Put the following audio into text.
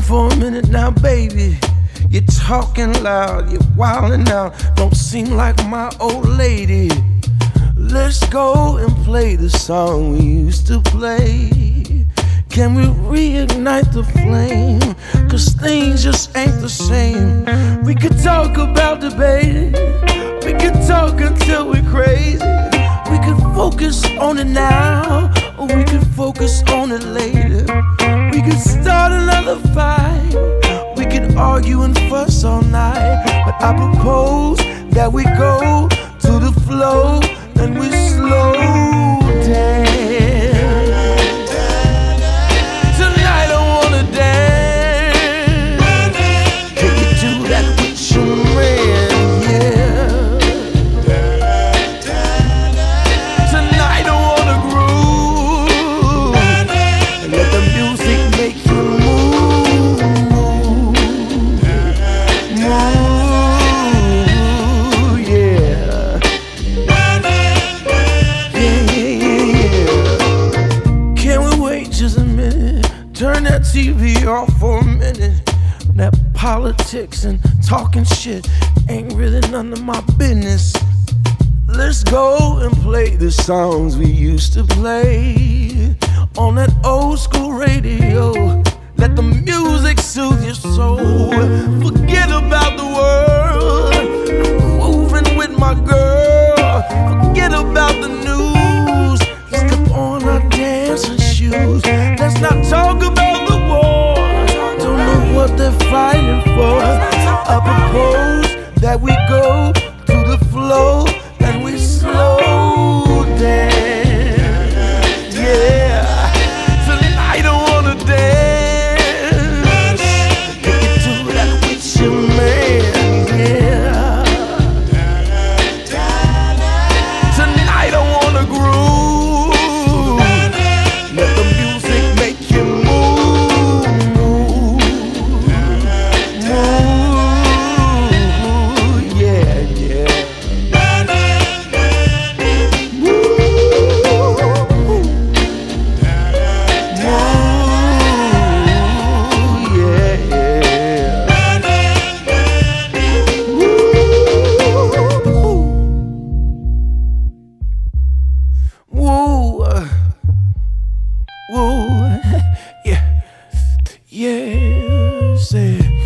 for a minute now, baby. You're talking loud, you're wilding out. Don't seem like my old lady. Let's go and play the song we used to play. Can we reignite the flame? Cause things just ain't the same. We could talk about debating. We could talk until we're crazy. We could focus on it now, or we could focus on it later. We could start another fight. We could argue and fuss all night. But I propose that we go to the flow and we slow down. Tonight I wanna dance. Can you do that with your man? Yeah. Tonight I wanna groove and let the music make you move, yeah. Can we wait just a minute? Turn that TV off for a minute. That politics and talking shit ain't really none of my business. Let's go and play the songs we used to play on that old school radio. Let the music soothe your soul. Forget about the world. I'm moving with my girl. Forget about the news. Slip on our dancing shoes. Let's not talk about the war. Don't know what they're fighting for. I propose that we go to the flow and we slow down. Yeah. Tonight I wanna dance. Can you do that with your man? Yeah. Tonight I wanna groove. Let the music make you move, yeah, yeah. Woo, woo, yeah, yeah, say.